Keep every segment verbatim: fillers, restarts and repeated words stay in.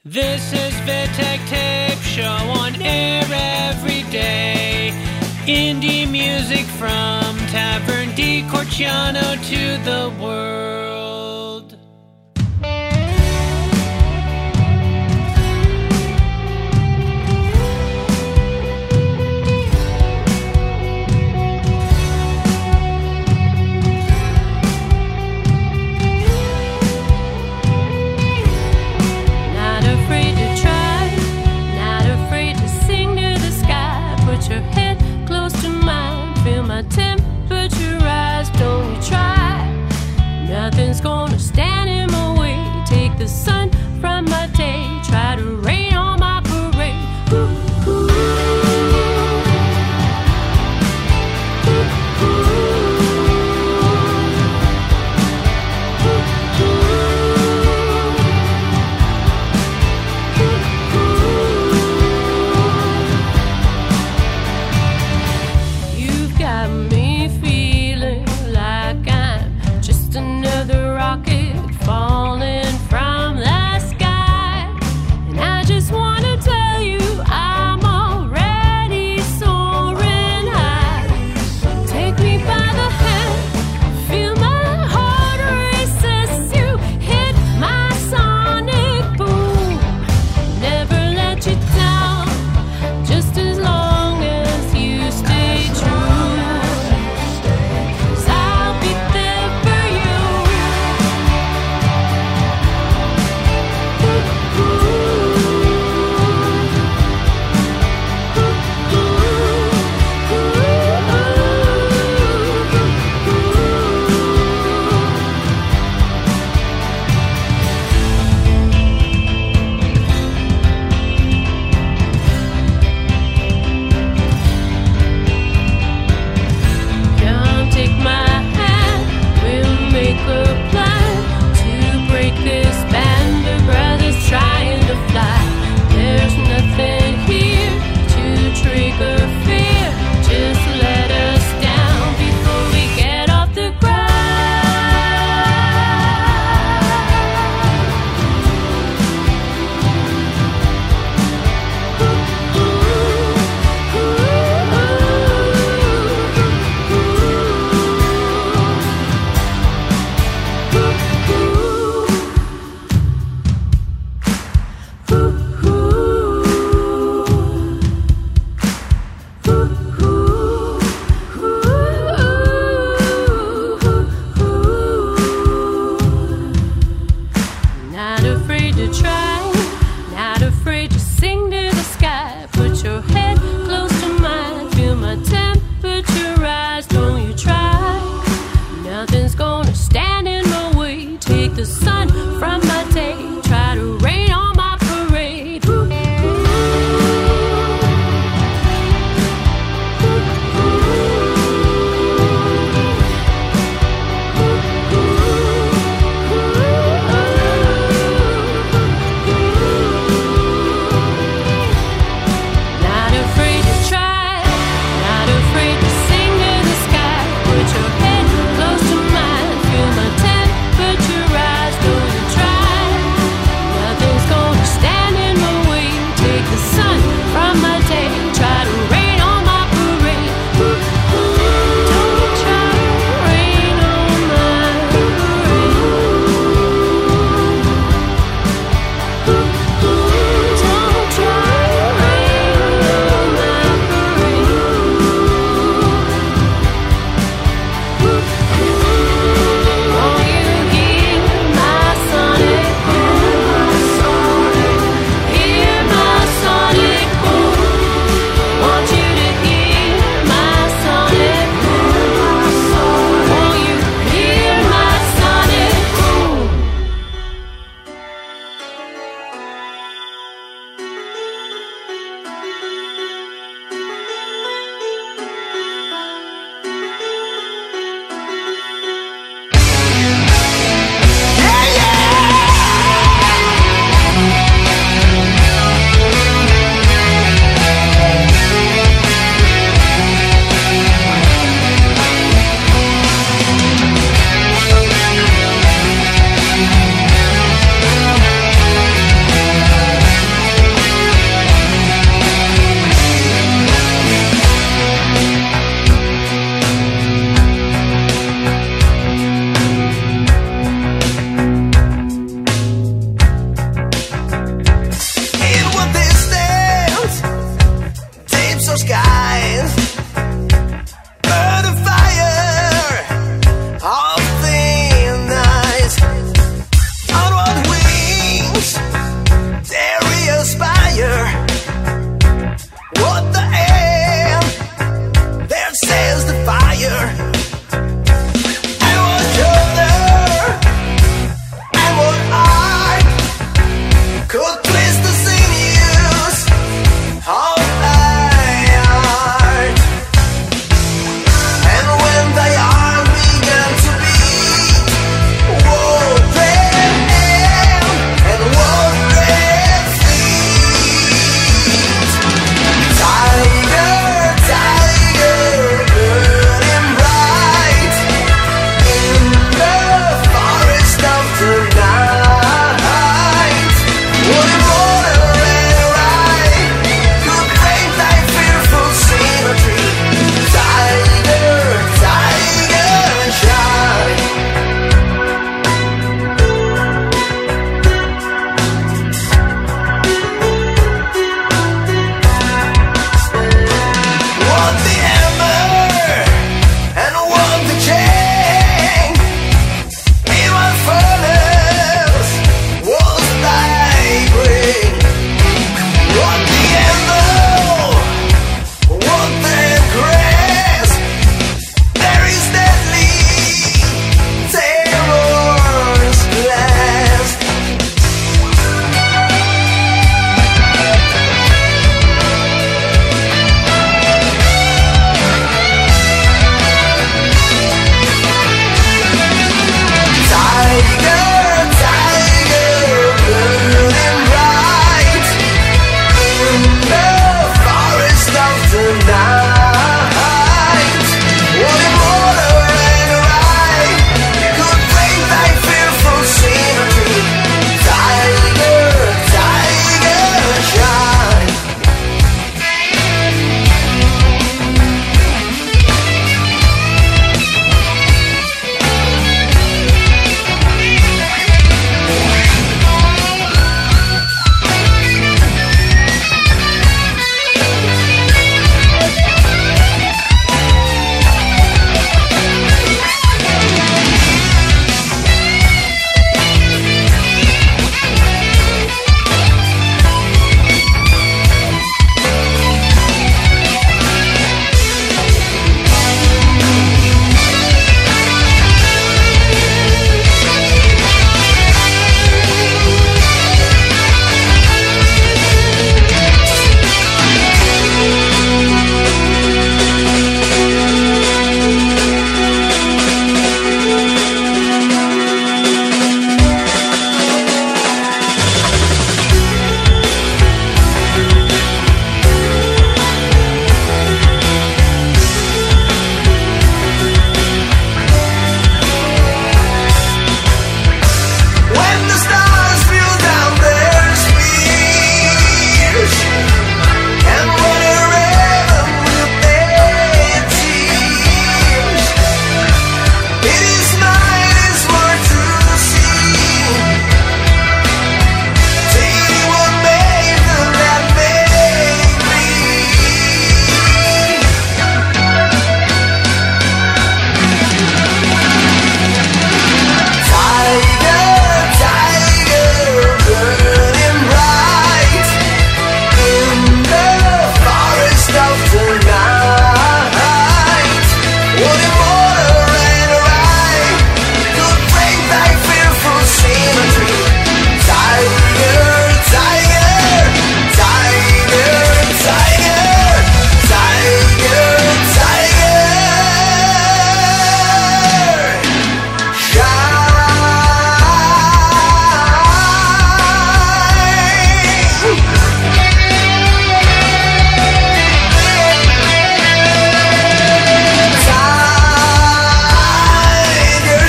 This is Vitek Tape Show on air every day. Indie music from Tavern di Corciano to the world. Temperature rise, don't we try? Nothing could twist the sinews of thy heart. And when thy heart began to beat, what red hair and what red feet. Tiger, tiger, burning bright in the forest of the night. Would water and ride could break thy fearful symmetry. Tiger, tiger, shine. Want the hammer and want the chain. In my furnace was thy grain. Want the anvil, want the grass. There is deadly terror's blast. Tiger, tiger, burning bright in the forest of the night. Wanting water and ride could break thy fearful symmetry. Tiger, tiger, shine. When the stars spew down their spears and run a ribbon with their tears, it is mine is worth to see. See what made them that made me. Tiger, tiger, burning bright in the forest of the night. Wanting water and ride could break thy fearful symmetry. Tiger, tiger, tiger, tiger, tiger, tiger, shine. Tiger,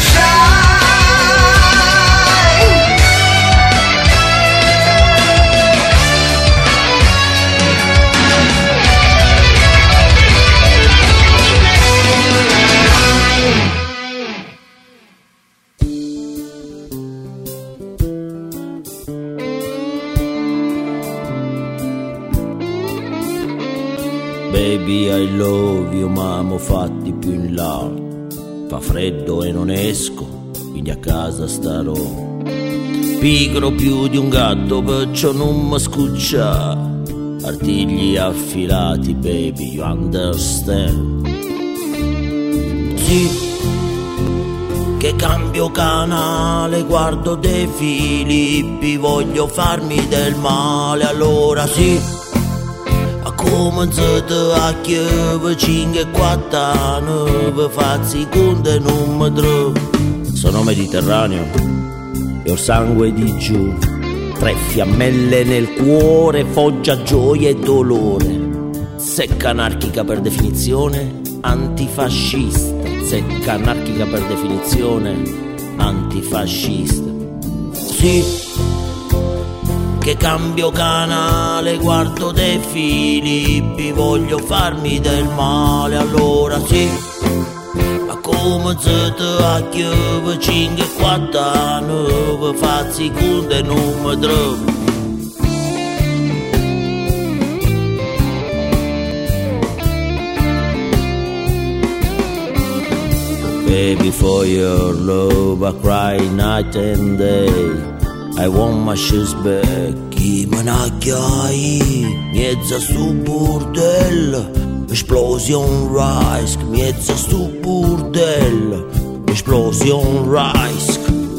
Baby I love you, ma m'ho fatti più in là. Fa freddo e non esco, quindi a casa starò. Pigro più di un gatto, perciò non mi scuccia. Artigli affilati, baby, you understand. Sì, che cambio canale, guardo De Filippi, voglio farmi del male, allora sì, ha cominciato a chiedere cinque e quattro anni, vi fazzi conto non mi trovo. Sono mediterraneo e ho sangue di giù, tre fiammelle nel cuore, foggia, gioia e dolore, secca anarchica per definizione, antifascista. Secca anarchica per definizione, antifascista. Sì, che cambio canale, guardo De Filippi, voglio farmi del male, allora sì, ha cominciato a chiedere cinque e quattro anni, vi fazzi conto e non mi trovo. Baby, for your love I cry night and day, I want my shoes back. Chi me ne chiai, mezza stu bordello, explosion rise, mezza stu bordello, explosion rise.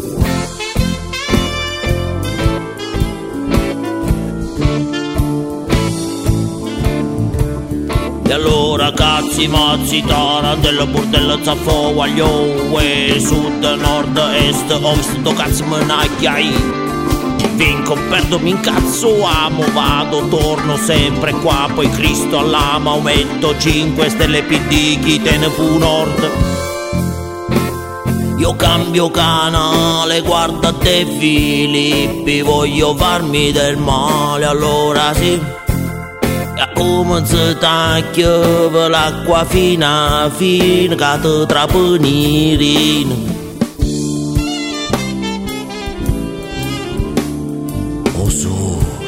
E allora cazzi, mazzi, tarantella, bordello, zaffo, guaglio, uè, sud, nord, est, ovest, do cazzo me n'acchiai. Vinco, perdo, mi incazzo, amo, vado, torno sempre qua, poi Cristo all'ama, aumento, cinque stelle P D, chi te ne fu nord. Io cambio canale, guarda De Filippi, voglio farmi del male, allora sì, come se tacchio l'acqua fina fina che ti trapanirina. Oh sole,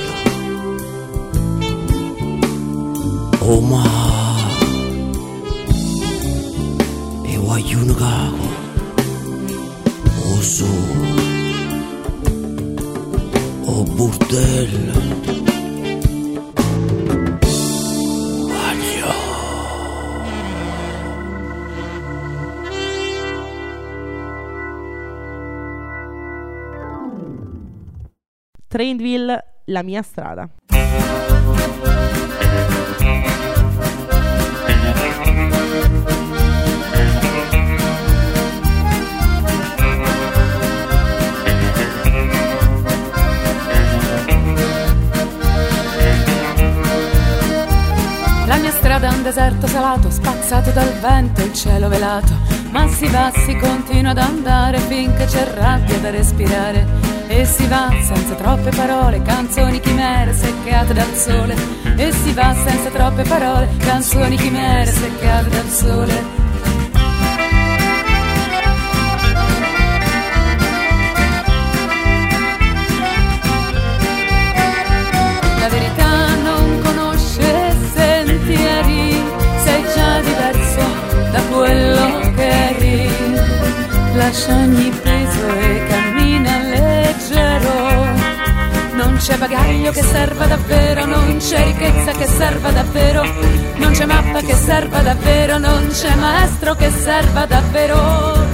oh mare, e voglio un cago. Oh sole, oh bordello, Trainville, la mia strada. La mia strada è un deserto salato, spazzato dal vento, il cielo velato, ma si va, si continua ad andare finché c'è rabbia da respirare. E si va senza troppe parole, canzoni chimere seccate dal sole. E si va senza troppe parole, canzoni chimere seccate dal sole. La verità non conosce sentieri, sei già diverso da quello che eri. Lascia ogni peso e cammina leggero. Non c'è bagaglio che serva davvero, non c'è ricchezza che serva davvero, non c'è mappa che serva davvero, non c'è maestro che serva davvero.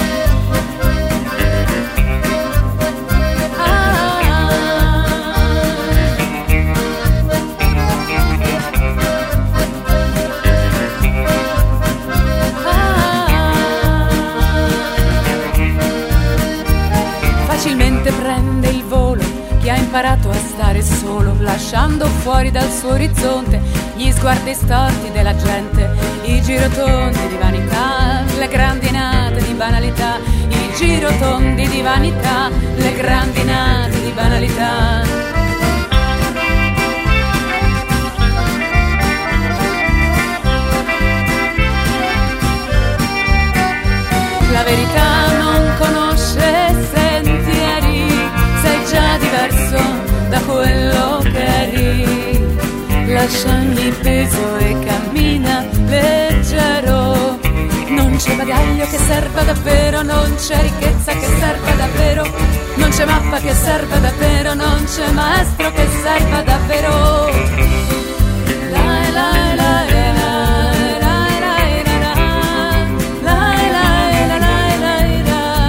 Prende il volo chi ha imparato a stare solo, lasciando fuori dal suo orizzonte gli sguardi storti della gente, i girotondi di vanità, le grandinate di banalità, i girotondi di vanità, le grandinate di banalità. La verità non conosce sentieri, sei già diverso da quello che eri. Lascia ogni peso e cammina leggero. Non c'è bagaglio che serva davvero, non c'è ricchezza che serva davvero, non c'è mappa che serva davvero, non c'è maestro che serva davvero. La, la, la, la, la, la, la, la, la, la, la, la, la, la.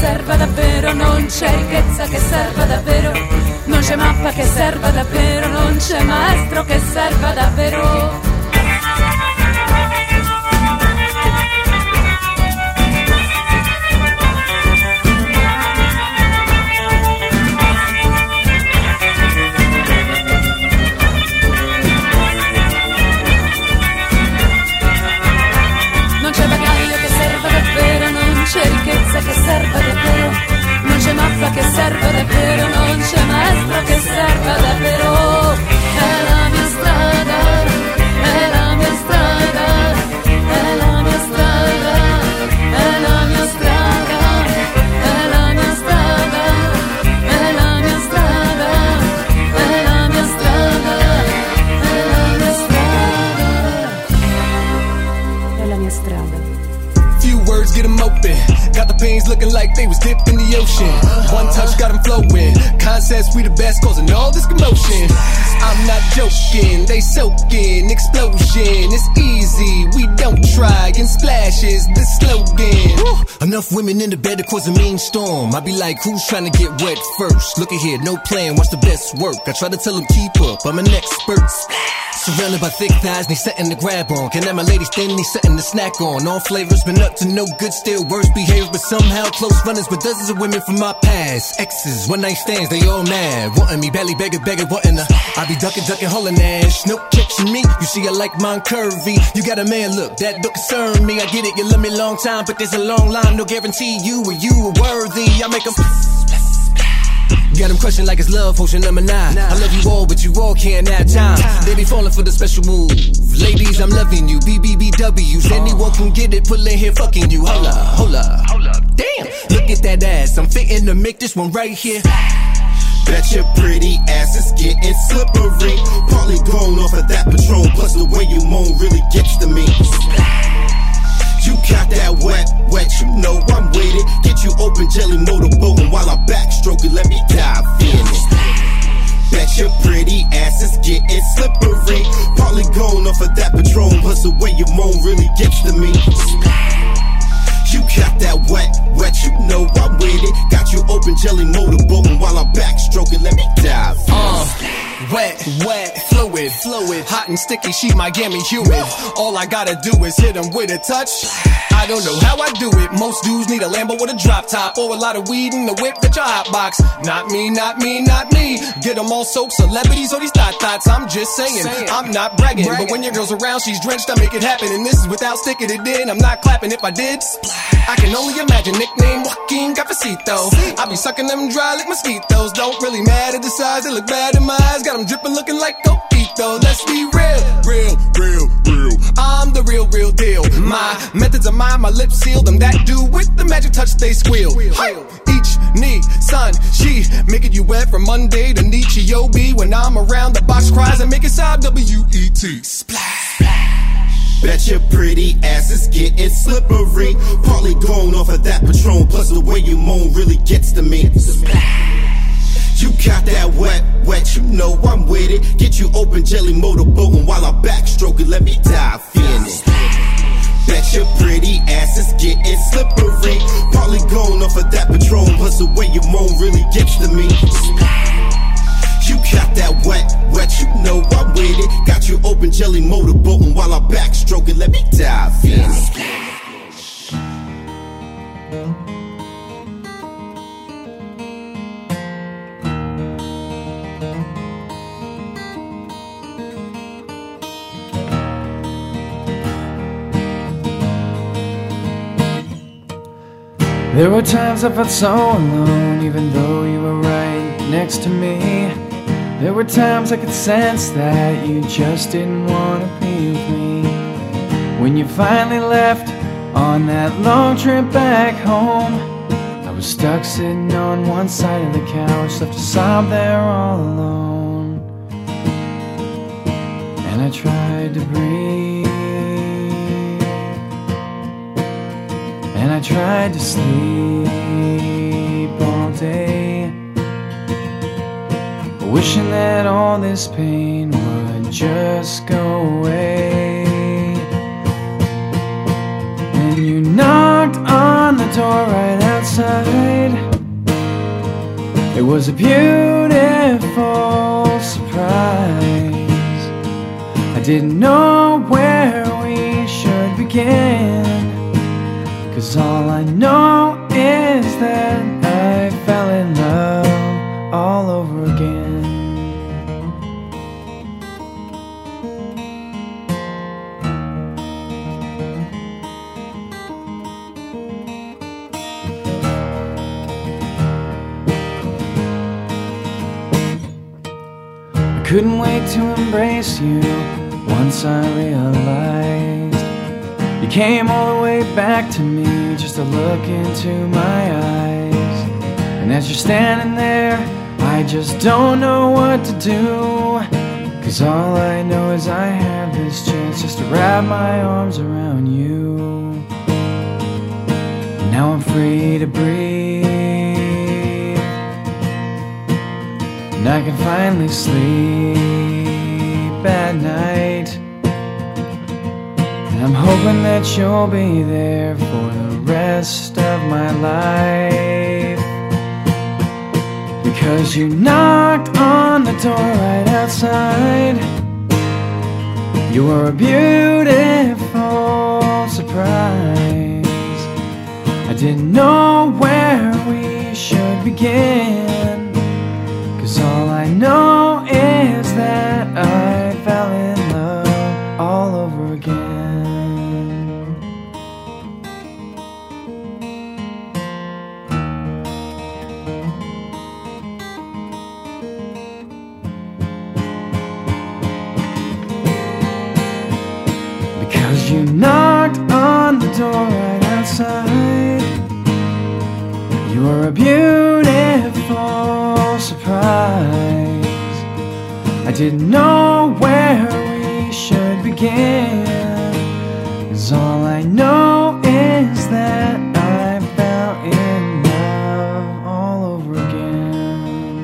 serva davvero, non c'è ricchezza che serva davvero, non c'è mappa che serva davvero, non c'è maestro che serva davvero. c'è ricchezza che serva davvero, non c'è mappa che serva davvero, non c'è maestro che serva davvero. È la mia strada, è la mia strada, è la mia strada, è la mia strada, è la mia strada, è la mia strada, è la mia strada, è la mia strada, è la mia strada. Few words get them open. Got the pains looking like they was dipped in the ocean. One touch got them flowing. Concepts, we the best, causing all this commotion. I'm not joking, they soaking. Explosion, it's easy. We don't try and splashes the slogan. Woo. Enough women in the bed to cause a mean storm. I be like, who's trying to get wet first? Look at here, no plan, what's the best work? I try to tell them keep up, I'm an expert. Surrounded by thick thighs, need something to grab on. Can have my ladies thin, need something to snack on. All flavors been up to no good, still worse behavior, but somehow close runners with dozens of women from my past. Exes, one night stands, they all mad. Wanting me, belly begging, begging, wanting her. I be ducking, ducking, hauling ass. No catching me, you see I like mine curvy. You got a man look, that don't concern me. I get it, you love me long time, but there's a long line. No guarantee you or you are worthy. I make them got him crushing like it's love potion number nine. I love you all, but you all can't have time. They be falling for the special move. Ladies, I'm loving you. B B B Ws. Anyone can get it, pull in here fucking you. Hold up, hold up, hold up. Damn, look at that ass. I'm fitting to make this one right here. Bet your pretty ass is getting slippery. Partly blown off of that Patron, plus the way you moan really gets to me. You got that wet, wet, you know I'm with it. Get you open jelly motorboating while I backstroke it, let me dive in it. Bet your pretty ass is getting slippery. Partly going off of that Patron, plus the way you moan really gets to me. You got that wet, wet, you know I'm with it. Got you open jelly motorboating while I backstroke it, let me dive in uh. it. Wet, wet, fluid, fluid, hot and sticky, she Miami humid. All I gotta do is hit them with a touch. I don't know how I do it. Most dudes need a Lambo with a drop top, or a lot of weed in the whip that your hot box. Not me, not me, not me. Get them all soaked, celebrities or these thought thoughts. I'm just saying, I'm not bragging, but when your girl's around, she's drenched. I make it happen, and this is without sticking it in. I'm not clapping if I did. I can only imagine. Nickname Joaquin Cafecito. I be sucking them dry like mosquitoes. Don't really matter the size, they look bad in my eyes. Got them dripping, looking like Coquito. Let's be real, real, real, real. I'm the real, real deal. My methods are mine, my lips seal them. That dude with the magic touch, they squeal. Each knee, son, she making you wet from Monday to Nietzsche. Yo, B, when I'm around, the box cries and make it sound W E T. Splash. Bet your pretty ass is getting slippery. Partly going off of that Patron, plus the way you moan really gets to me. You got that wet, wet, you know I'm with it. Get you open jelly motorboating while I backstroke it, let me dive in it. Bet your pretty ass is getting slippery. Partly going off of that Patron, plus the way you moan really gets to me. You got that wet, wet, you know I'm with it. Got you open jelly motorboating while I backstroke it, let me dive in it. There were times I felt so alone, even though you were right next to me. There were times I could sense that you just didn't want to be with me. When you finally left on that long trip back home, I was stuck sitting on one side of the couch, left to sob there all alone. And I tried to breathe, and I tried to sleep all day, wishing that all this pain would just go away. And you knocked on the door right outside outside. It was a beautiful surprise. I didn't know where we should begin, 'cause all I know is that I fell in love all over again. Couldn't wait to embrace you once I realized you came all the way back to me just to look into my eyes. And as you're standing there, I just don't know what to do, 'cause all I know is I have this chance just to wrap my arms around you. And now I'm free to breathe, and I can finally sleep at night. And I'm hoping that you'll be there for the rest of my life, because you knocked on the door right outside. You were a beautiful surprise. I didn't know where we should begin, 'cause all I know is that I fell in love all over again. Because you knocked on the door right outside. You were a beautiful surprise. I didn't know where we should begin, 'cause all I know is that I fell in love all over again.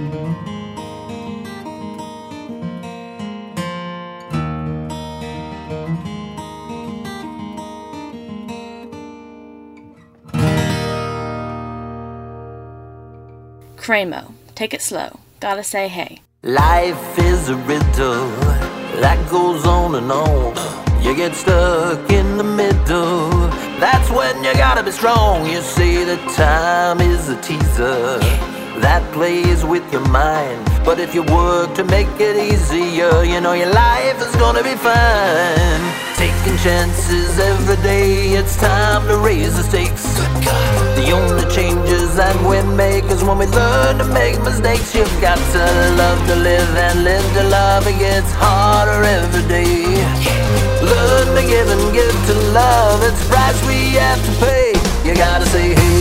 Cremo, Take It Slow, Gotta Say Hey. Life is a riddle that goes on and on. You get stuck in the middle. That's when you gotta be strong. You see that time is a teaser that plays with your mind. But if you work to make it easier, you know your life is gonna be fine. Taking chances every day, it's time to raise the stakes. The only changes that we make is when we learn to make mistakes. You've got to love to live and live to love. It gets harder every day. Learn to give and give to love. It's a price we have to pay. You gotta say hey,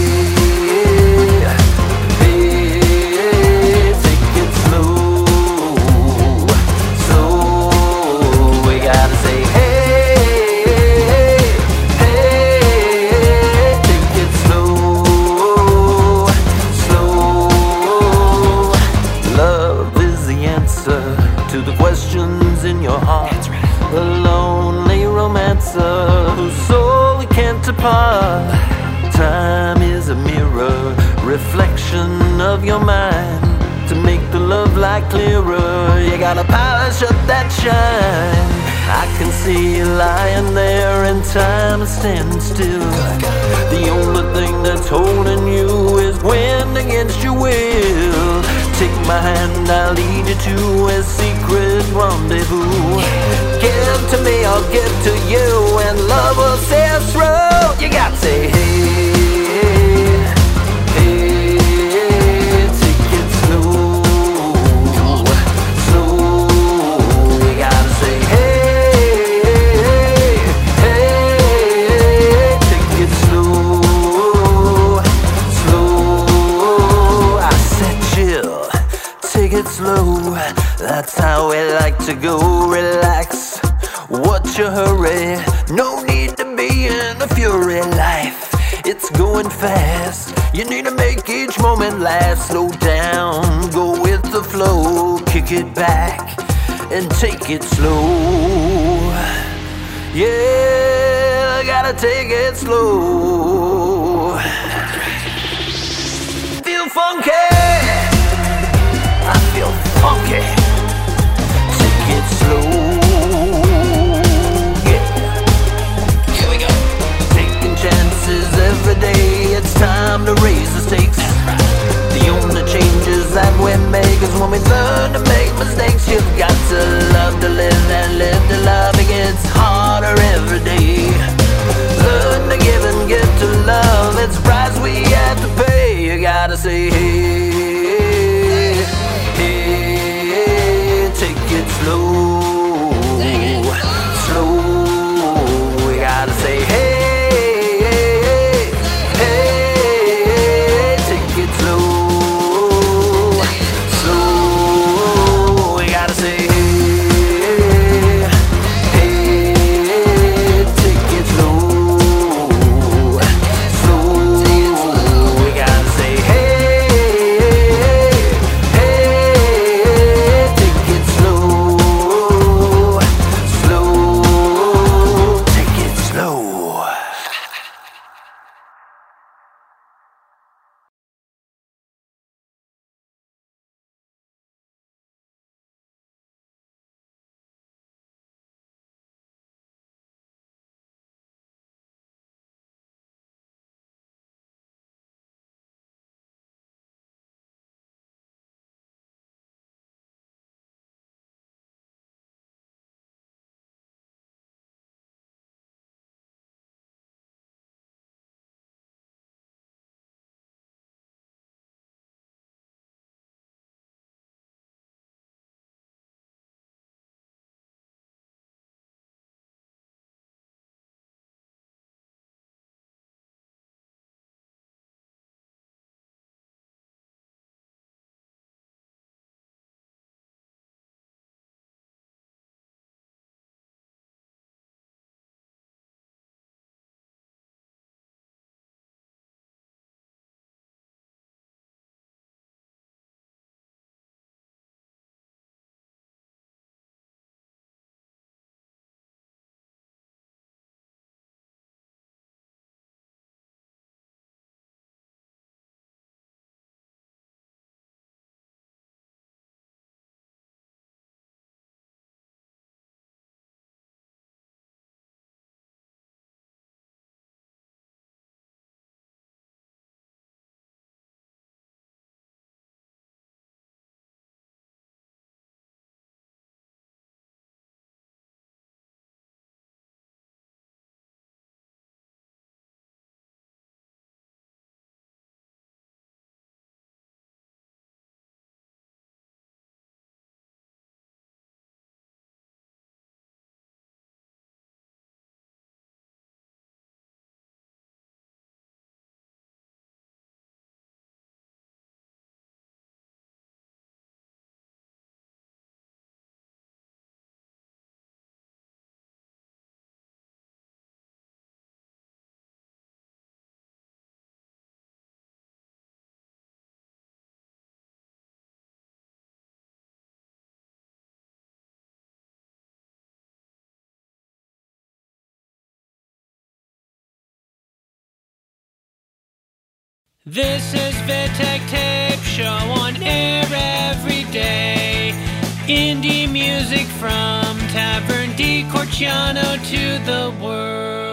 hey, take it slow, slow. We gotta say hey. To the questions in your heart, a lonely romancer whose soul we can't apart. Time is a mirror, reflection of your mind. To make the love light clearer, you gotta polish up that shine. I can see you lying there and time is standing still. The only thing that's holding you is wind against your will. Take my hand, I'll lead you to a secret rendezvous. Give to me, I'll give to you, and love will see us through. You gotta say hey, hey, take it slow, slow. You gotta say hey, hey, take it slow, slow. I said chill, take it slow, that's how we like to go. Relax, what's your hurry? No need to be in a fury. Life, it's going fast. You need to make each moment last. Slow down, go with the flow. Kick it back and take it slow. Yeah, gotta take it slow. funky. I feel funky. Take it slow. Yeah. Here we go. Taking chances every day. It's time to raise the stakes. The only changes that we make is when we learn to make mistakes. You've got to love to live and live to love. It gets harder every day. Learn to give and give to love. It's a price we have to pay. You gotta say hey, hey, take it slow, slow. We gotta say hey, hey, hey, take it slow, slow. We gotta say hey, hey, take it slow. This is Vitek Tape Show on air every day. Indie music from Tavern di Corciano to the world.